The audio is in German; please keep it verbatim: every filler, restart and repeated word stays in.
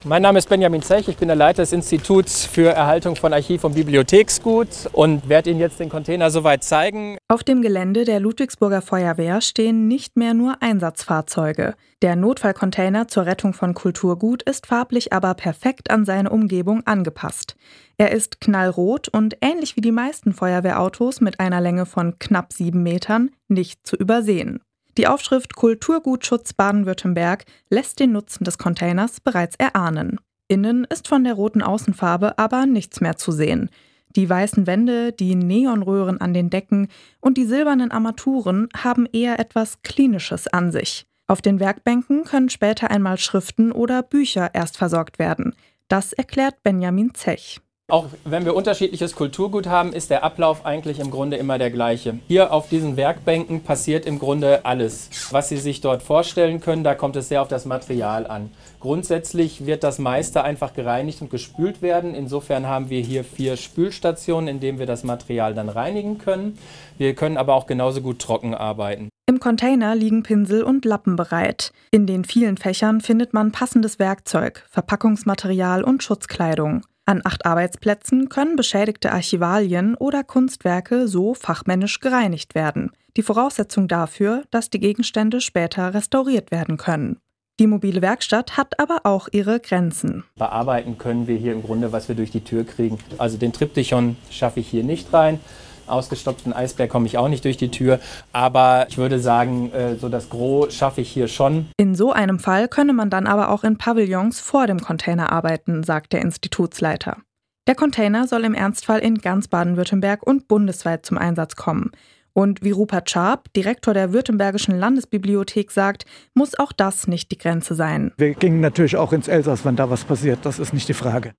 Mein Name ist Benjamin Zech, ich bin der Leiter des Instituts für Erhaltung von Archiv- und Bibliotheksgut und werde Ihnen jetzt den Container soweit zeigen. Auf dem Gelände der Ludwigsburger Feuerwehr stehen nicht mehr nur Einsatzfahrzeuge. Der Notfallcontainer zur Rettung von Kulturgut ist farblich aber perfekt an seine Umgebung angepasst. Er ist knallrot und ähnlich wie die meisten Feuerwehrautos mit einer Länge von knapp sieben Metern nicht zu übersehen. Die Aufschrift Kulturgutschutz Baden-Württemberg lässt den Nutzen des Containers bereits erahnen. Innen ist von der roten Außenfarbe aber nichts mehr zu sehen. Die weißen Wände, die Neonröhren an den Decken und die silbernen Armaturen haben eher etwas Klinisches an sich. Auf den Werkbänken können später einmal Schriften oder Bücher erst versorgt werden. Das erklärt Benjamin Zech. Auch wenn wir unterschiedliches Kulturgut haben, ist der Ablauf eigentlich im Grunde immer der gleiche. Hier auf diesen Werkbänken passiert im Grunde alles. Was Sie sich dort vorstellen können, da kommt es sehr auf das Material an. Grundsätzlich wird das meiste einfach gereinigt und gespült werden. Insofern haben wir hier vier Spülstationen, in denen wir das Material dann reinigen können. Wir können aber auch genauso gut trocken arbeiten. Im Container liegen Pinsel und Lappen bereit. In den vielen Fächern findet man passendes Werkzeug, Verpackungsmaterial und Schutzkleidung. An acht Arbeitsplätzen können beschädigte Archivalien oder Kunstwerke so fachmännisch gereinigt werden. Die Voraussetzung dafür, dass die Gegenstände später restauriert werden können. Die mobile Werkstatt hat aber auch ihre Grenzen. Bearbeiten können wir hier im Grunde, was wir durch die Tür kriegen. Also den Triptychon schaffe ich hier nicht rein. Ausgestopften Eisbär komme ich auch nicht durch die Tür, aber ich würde sagen, so das Gros schaffe ich hier schon. In so einem Fall könne man dann aber auch in Pavillons vor dem Container arbeiten, sagt der Institutsleiter. Der Container soll im Ernstfall in ganz Baden-Württemberg und bundesweit zum Einsatz kommen. Und wie Rupert Scharp, Direktor der Württembergischen Landesbibliothek, sagt, muss auch das nicht die Grenze sein. Wir gingen natürlich auch ins Elsass, wenn da was passiert, das ist nicht die Frage.